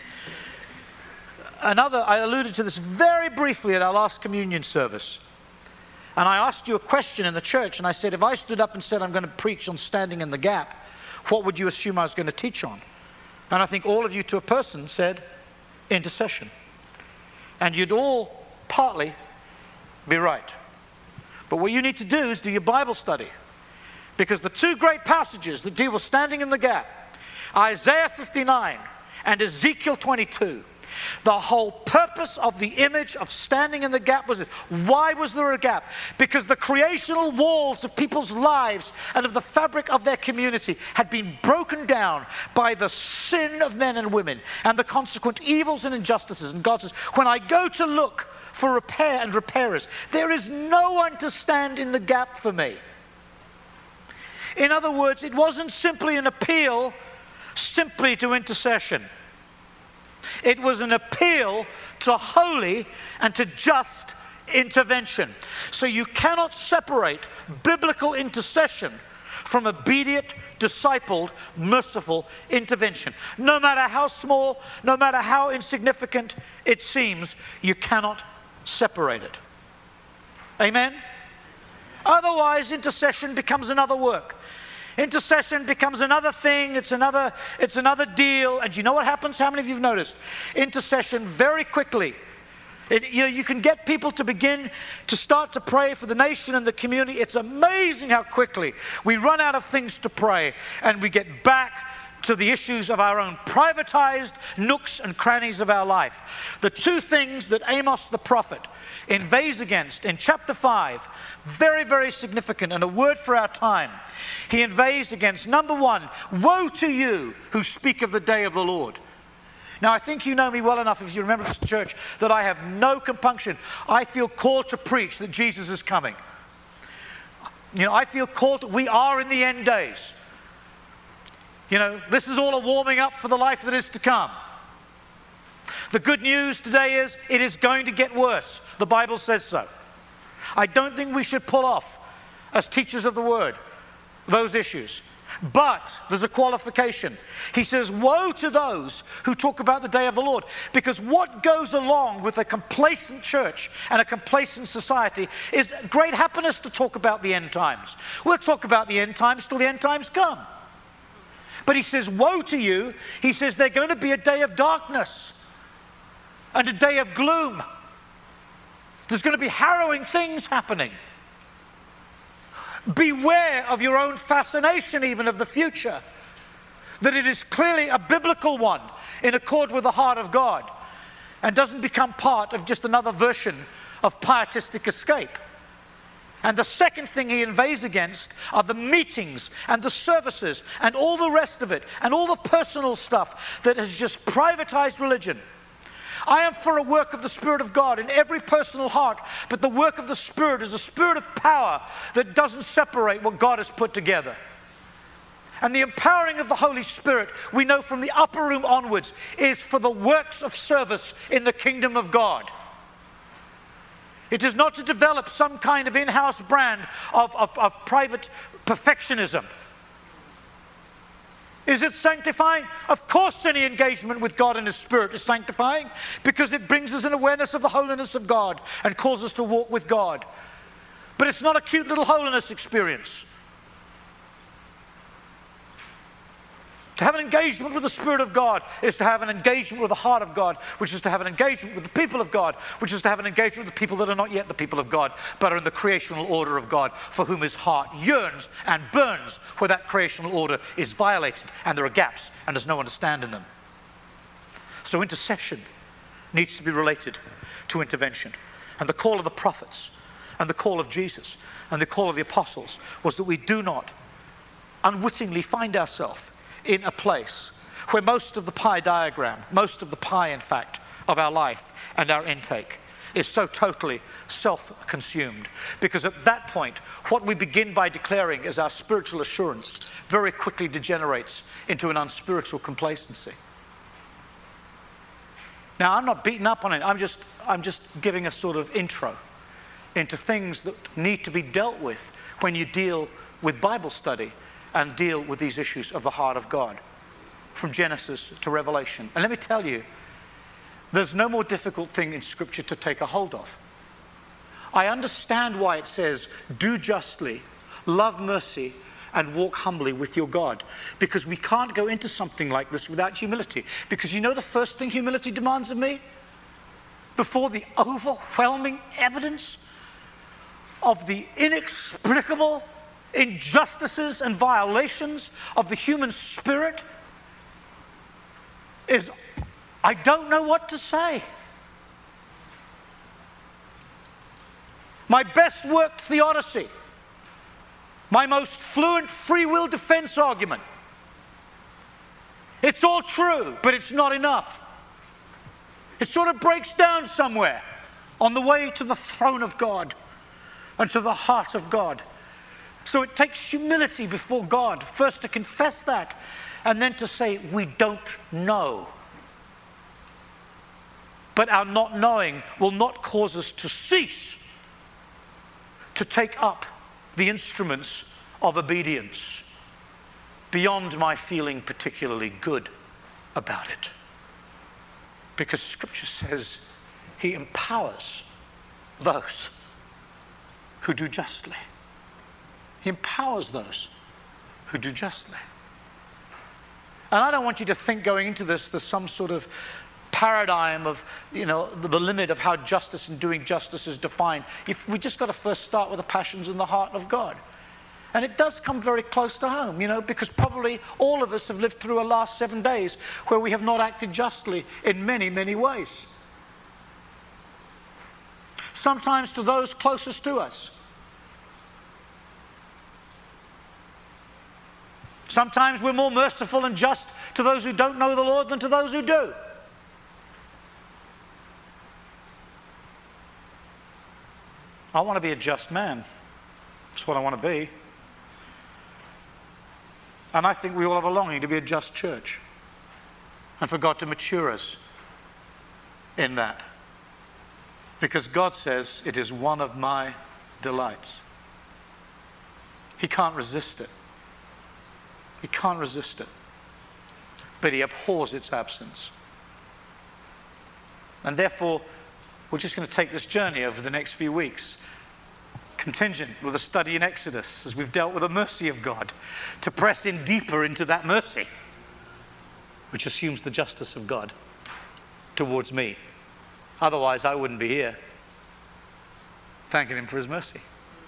I alluded to this very briefly at our last communion service. And I asked you a question in the church, and I said, if I stood up and said I'm going to preach on standing in the gap, what would you assume I was going to teach on? And I think all of you to a person said, intercession. And you'd all partly be right. But what you need to do is do your Bible study. Because the two great passages that deal with standing in the gap, Isaiah 59 and Ezekiel 22, the whole purpose of the image of standing in the gap was this. Why was there a gap? Because the creational walls of people's lives and of the fabric of their community had been broken down by the sin of men and women and the consequent evils and injustices. And God says, when I go to look for repair and repairers, there is no one to stand in the gap for me. In other words, it wasn't simply an appeal simply to intercession. It was an appeal to holy and to just intervention. So you cannot separate biblical intercession from obedient, discipled, merciful intervention. No matter how small, no matter how insignificant it seems, you cannot separate it. Amen? Otherwise, intercession becomes another work. Intercession becomes another thing, it's another deal. And you know what happens? How many of you have noticed? Intercession very quickly. You can get people to begin to start to pray for the nation and the community. It's amazing how quickly we run out of things to pray and we get back to the issues of our own privatized nooks and crannies of our life. The two things that Amos the prophet inveighs against in chapter 5, very, very significant and a word for our time. He inveighs against, number one, woe to you who speak of the day of the Lord. Now, I think you know me well enough, if you remember this church, that I have no compunction. I feel called to preach that Jesus is coming. I feel called we are in the end days. This is all a warming up for the life that is to come. The good news today is it is going to get worse. The Bible says so. I don't think we should pull off, as teachers of the word, those issues. But there's a qualification. He says, woe to those who talk about the day of the Lord. Because what goes along with a complacent church and a complacent society is great happiness to talk about the end times. We'll talk about the end times till the end times come. But he says, woe to you. He says, there's going to be a day of darkness and a day of gloom. There's going to be harrowing things happening. Beware of your own fascination even of the future, that it is clearly a biblical one in accord with the heart of God and doesn't become part of just another version of pietistic escape. And the second thing he inveighs against are the meetings and the services and all the rest of it and all the personal stuff that has just privatized religion. I am for a work of the Spirit of God in every personal heart, but the work of the Spirit is a spirit of power that doesn't separate what God has put together. And the empowering of the Holy Spirit, we know from the upper room onwards, is for the works of service in the kingdom of God. It is not to develop some kind of in-house brand of private perfectionism. Is it sanctifying? Of course any engagement with God and His Spirit is sanctifying, because it brings us an awareness of the holiness of God and calls us to walk with God. But it's not a cute little holiness experience. To have an engagement with the Spirit of God is to have an engagement with the heart of God, which is to have an engagement with the people of God, which is to have an engagement with the people that are not yet the people of God, but are in the creational order of God, for whom His heart yearns and burns where that creational order is violated and there are gaps and there's no one to stand in them. So intercession needs to be related to intervention. And the call of the prophets and the call of Jesus and the call of the apostles was that we do not unwittingly find ourselves in a place where most of the pie diagram, most of the pie, in fact, of our life and our intake is so totally self-consumed. Because at that point, what we begin by declaring as our spiritual assurance very quickly degenerates into an unspiritual complacency. Now, I'm not beating up on it. I'm just giving a sort of intro into things that need to be dealt with when you deal with Bible study and deal with these issues of the heart of God, from Genesis to Revelation. And let me tell you, there's no more difficult thing in Scripture to take a hold of. I understand why it says, do justly, love mercy, and walk humbly with your God. Because we can't go into something like this without humility. Because you know the first thing humility demands of me? Before the overwhelming evidence of the inexplicable injustices and violations of the human spirit, is I don't know what to say. My best worked theodicy, my most fluent free will defense argument, it's all true, but it's not enough. It sort of breaks down somewhere on the way to the throne of God and to the heart of God. So it takes humility before God, first to confess that, and then to say, we don't know. But our not knowing will not cause us to cease to take up the instruments of obedience beyond my feeling particularly good about it. Because Scripture says He empowers those who do justly. He empowers those who do justly. And I don't want you to think going into this there's some sort of paradigm of, the limit of how justice and doing justice is defined. If we just got to first start with the passions in the heart of God. And it does come very close to home, because probably all of us have lived through a last 7 days where we have not acted justly in many, many ways. Sometimes to those closest to us. Sometimes we're more merciful and just to those who don't know the Lord than to those who do. I want to be a just man. That's what I want to be. And I think we all have a longing to be a just church. And for God to mature us in that. Because God says it is one of my delights. He can't resist it. He can't resist it. But he abhors its absence. And therefore, we're just going to take this journey over the next few weeks, contingent with a study in Exodus, as we've dealt with the mercy of God, to press in deeper into that mercy, which assumes the justice of God towards me. Otherwise, I wouldn't be here thanking him for his mercy.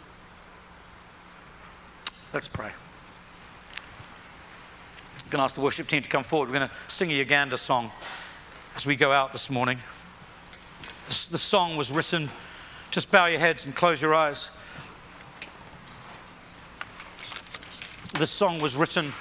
Let's pray. I'm going to ask the worship team to come forward. We're going to sing a Uganda song as we go out this morning. The song was written, just bow your heads and close your eyes. This song was written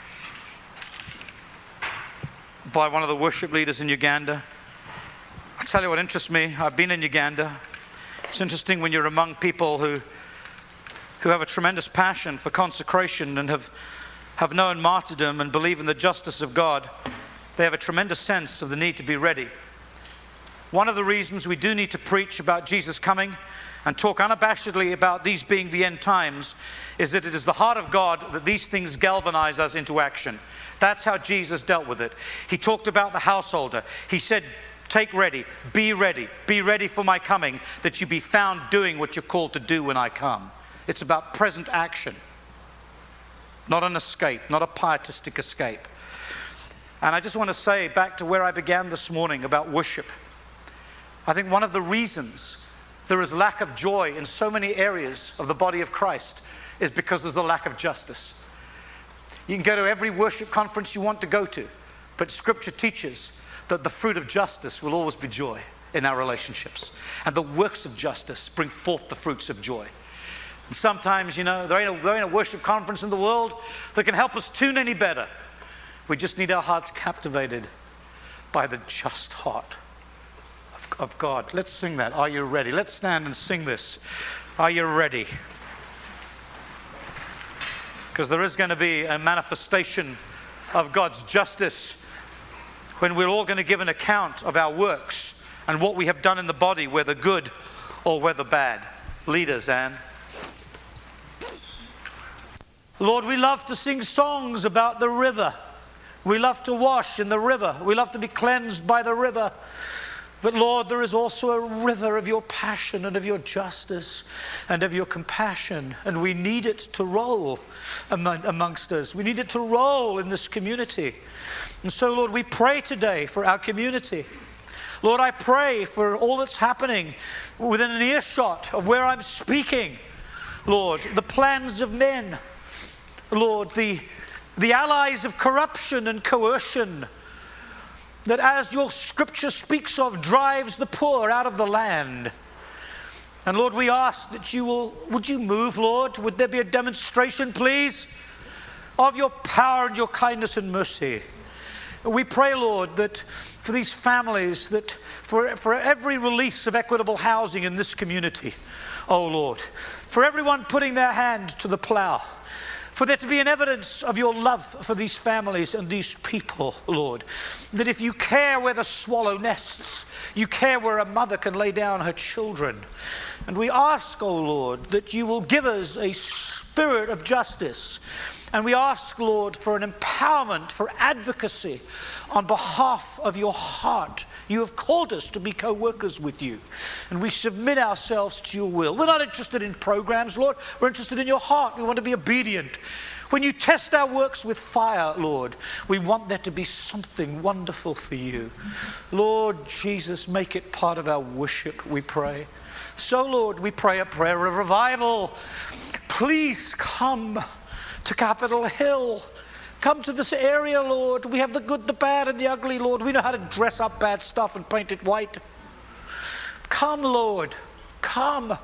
by one of the worship leaders in Uganda. I tell you what interests me. I've been in Uganda. It's interesting when you're among people who have a tremendous passion for consecration and have known martyrdom and believe in the justice of God. They have a tremendous sense of the need to be ready. One of the reasons we do need to preach about Jesus coming and talk unabashedly about these being the end times is that it is the heart of God that these things galvanize us into action. That's how Jesus dealt with it. He talked about the householder. He said, take ready, be ready for my coming, that you be found doing what you're called to do when I come. It's about present action, not an escape, not a pietistic escape. And I just want to say, back to where I began this morning about worship, I think one of the reasons there is lack of joy in so many areas of the body of Christ is because there's a lack of justice. You can go to every worship conference you want to go to, but Scripture teaches that the fruit of justice will always be joy in our relationships. And the works of justice bring forth the fruits of joy. And sometimes, there ain't a worship conference in the world that can help us tune any better. We just need our hearts captivated by the just heart of God. Let's sing that. Are you ready? Let's stand and sing this. Are you ready? Because there is going to be a manifestation of God's justice when we're all going to give an account of our works and what we have done in the body, whether good or whether bad. Leaders, Anne. Lord, we love to sing songs about the river. We love to wash in the river. We love to be cleansed by the river. But Lord, there is also a river of your passion and of your justice and of your compassion. And we need it to roll amongst us. We need it to roll in this community. And so, Lord, we pray today for our community. Lord, I pray for all that's happening within an earshot of where I'm speaking. Lord, the plans of men. Lord, the allies of corruption and coercion that, as your Scripture speaks of, drives the poor out of the land. And Lord, we ask that would you move, Lord? Would there be a demonstration, please, of your power and your kindness and mercy? We pray, Lord, that for these families, that for every release of equitable housing in this community, oh Lord, for everyone putting their hand to the plow, for there to be an evidence of your love for these families and these people, Lord. That if you care where the swallow nests, you care where a mother can lay down her children. And we ask, oh Lord, that you will give us a spirit of justice. And we ask, Lord, for an empowerment, for advocacy on behalf of your heart. You have called us to be co-workers with you. And we submit ourselves to your will. We're not interested in programs, Lord. We're interested in your heart. We want to be obedient. When you test our works with fire, Lord, we want there to be something wonderful for you. Lord Jesus, make it part of our worship, we pray. So, Lord, we pray a prayer of revival. Please come to Capitol Hill. Come to this area, Lord. We have the good, the bad, and the ugly, Lord. We know how to dress up bad stuff and paint it white. Come, Lord. Come.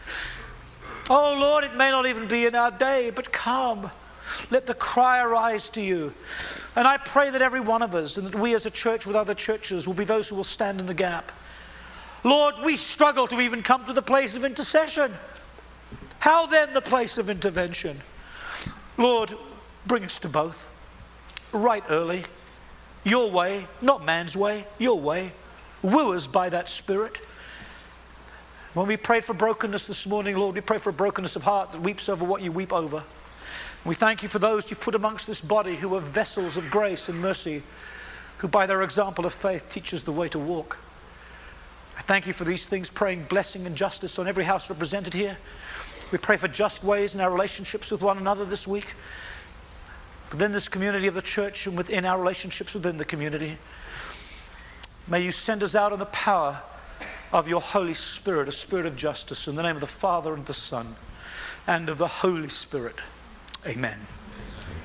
Oh, Lord, it may not even be in our day, but come. Let the cry arise to you. And I pray that every one of us, and that we as a church with other churches, will be those who will stand in the gap. Lord, we struggle to even come to the place of intercession. How then the place of intervention? Lord, bring us to both. Right early. Your way, not man's way, your way. Woo us by that Spirit. When we prayed for brokenness this morning, Lord, we pray for a brokenness of heart that weeps over what you weep over. We thank you for those you've put amongst this body who are vessels of grace and mercy, who by their example of faith teach us the way to walk. I thank you for these things, praying blessing and justice on every house represented here. We pray for just ways in our relationships with one another this week, within this community of the church and within our relationships within the community. May you send us out in the power of your Holy Spirit, a spirit of justice, in the name of the Father and the Son and of the Holy Spirit. Amen.